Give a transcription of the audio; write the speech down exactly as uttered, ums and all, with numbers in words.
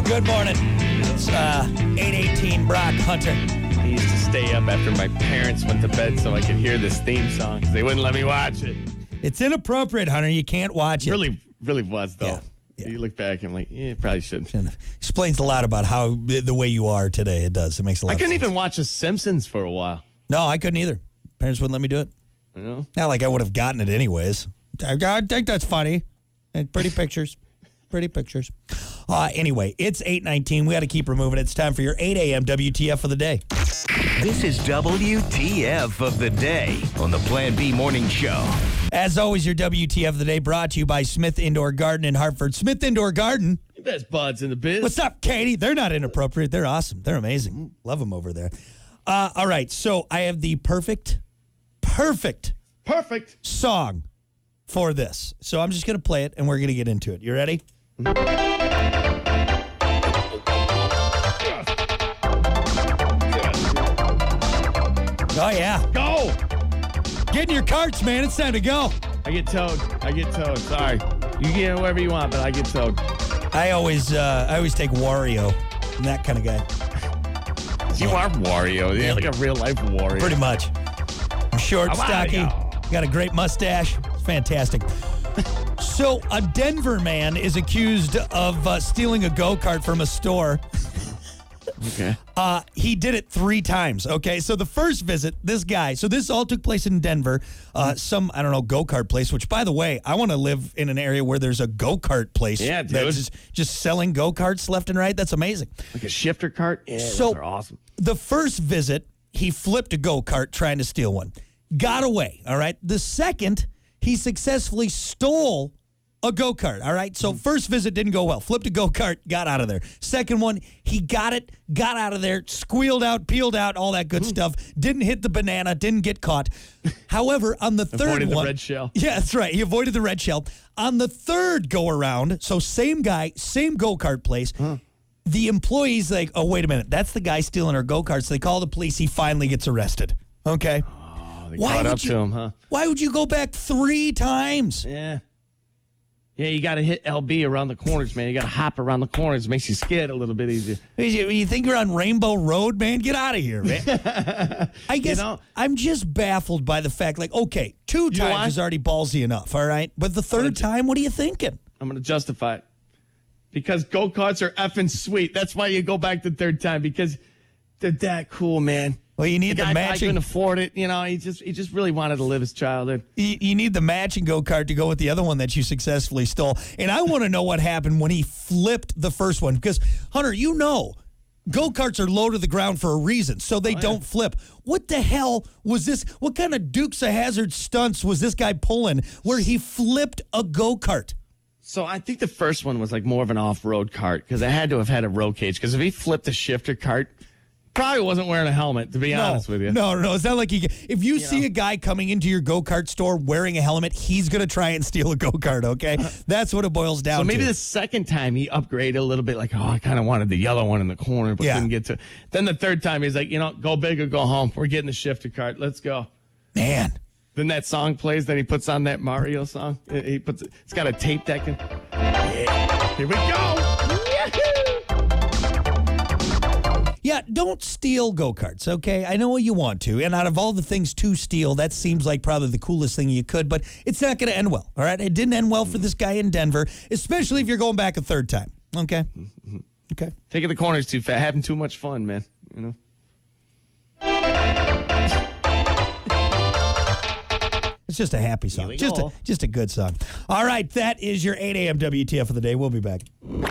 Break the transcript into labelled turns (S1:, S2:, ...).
S1: Good morning. It's uh, eight eighteen Brock Hunter.
S2: I used to stay up after my parents went to bed so I could hear this theme song because they wouldn't let me watch it.
S1: It's inappropriate, Hunter. You can't watch it.
S2: Really, really was, though.
S1: Yeah, yeah.
S2: You look back and I'm like, yeah, probably shouldn't.
S1: Explains a lot about how the way you are today. It does. It makes a lot
S2: I
S1: of
S2: couldn't
S1: sense.
S2: even watch The Simpsons for a while.
S1: No, I couldn't either. Parents wouldn't let me do it.
S2: You know?
S1: Not like I would have gotten it anyways. I, I think that's funny. And pretty pictures. Pretty pictures. Uh, anyway, it's eight nineteen. We got to keep her moving. It's time for your eight a.m. W T F of the day.
S3: This is W T F of the day on the Plan B Morning Show.
S1: As always, your W T F of the day brought to you by Smith Indoor Garden in Hartford. Smith Indoor Garden.
S2: Best buds in the biz.
S1: What's up, Katie? They're not inappropriate. They're awesome. They're amazing. Love them over there. Uh, all right, so I have the perfect, perfect
S2: Perfect.
S1: song for this. So I'm just going to play it, and we're going to get into it. You ready? Oh, yeah.
S2: Go!
S1: Get in your carts, man. It's time to go.
S2: I get towed. I get towed. Sorry. You get whatever you want, but I get towed.
S1: I always uh, I always take Wario. I'm that kind of guy.
S2: You are Wario. You're like a real life Wario.
S1: Pretty much. I'm short,
S2: How are
S1: stocky,
S2: you?
S1: got a great mustache. It's fantastic. So, a Denver man is accused of uh, stealing a go-kart from a store.
S2: Okay.
S1: Uh, he did it three times, okay? So, the first visit, this guy, so this all took place in Denver, uh, some, I don't know, go-kart place, which, by the way, I want to live in an area where there's a go-kart place.
S2: Yeah, dude.
S1: That's just, just selling go-karts left and right. That's amazing.
S2: Like a shifter cart? Yeah,
S1: So-
S2: those are awesome.
S1: The first visit, he flipped a go-kart trying to steal one. Got away, all right? The second, he successfully stole a go-kart, all right? So first visit didn't go well. Flipped a go-kart, got out of there. Second one, he got it, got out of there, squealed out, peeled out, all that good stuff. Didn't hit the banana, didn't get caught. However, on the third
S2: Avoided the
S1: one...
S2: red shell.
S1: Yeah, that's right. He avoided the red shell. On the third go-around, so same guy, same go-kart place... The employee's like, oh, wait a minute. That's the guy stealing our go-karts. They call the police. He finally gets arrested. Okay?
S2: Oh, they
S1: Why
S2: caught
S1: would
S2: up
S1: you-
S2: to him, huh?
S1: Why would you go back three times?
S2: Yeah. Yeah, you got to hit L B around the corners, man. You got to hop around the corners. Makes you skid a little bit easier.
S1: You, you think you're on Rainbow Road, man? Get out of here, man. I guess
S2: know-
S1: I'm just baffled by the fact, like, okay, two
S2: know
S1: times
S2: why?
S1: is already ballsy enough, all right? But the third time, what are you thinking?
S2: I'm going to justify it. Because go-karts are effing sweet. That's why you go back the third time, because they're that cool, man.
S1: Well, you need
S2: The
S1: the,
S2: guy I
S1: matching.
S2: couldn't afford it. You know, he just he just really wanted to live his childhood.
S1: You, you need the matching go-kart to go with the other one that you successfully stole. And I want to know what happened when he flipped the first one. Because, Hunter, you know, go-karts are low to the ground for a reason, so they
S2: Oh, yeah.
S1: don't flip. What the hell was this? What kind of Dukes of Hazzard stunts was this guy pulling where he flipped a go-kart?
S2: So I think the first one was like more of an off-road cart, because I had to have had a roll cage. Because if he flipped a shifter cart, probably wasn't wearing a helmet, to be honest with you.
S1: No, no, no. It's not like he. If you, see
S2: know.
S1: a guy coming into your go-kart store wearing a helmet, he's going to try and steal a go-kart, okay? That's what it boils down
S2: So maybe
S1: to.
S2: the second time he upgraded a little bit, like, oh, I kind of wanted the yellow one in the corner, but
S1: Yeah.
S2: couldn't get to it. Then the third time he's like, you know, go big or go home. We're getting the shifter cart. Let's go.
S1: Man.
S2: Then that song plays. Then he puts on that Mario song. He puts. It's got a tape deck. In. Yeah. Here we go.
S1: Yeah, don't steal go-karts, okay? I know what you want to, and out of all the things to steal, that seems like probably the coolest thing you could, but it's not going to end well, all right? It didn't end well for this guy in Denver, especially if you're going back a third time, okay? Okay.
S2: Taking the corners too fast. Having too much fun, man. You know.
S1: It's just a happy song.
S2: we
S1: Just a,
S2: go.
S1: just a good song. All right, that is your eight a.m. W T F of the day. We'll be back.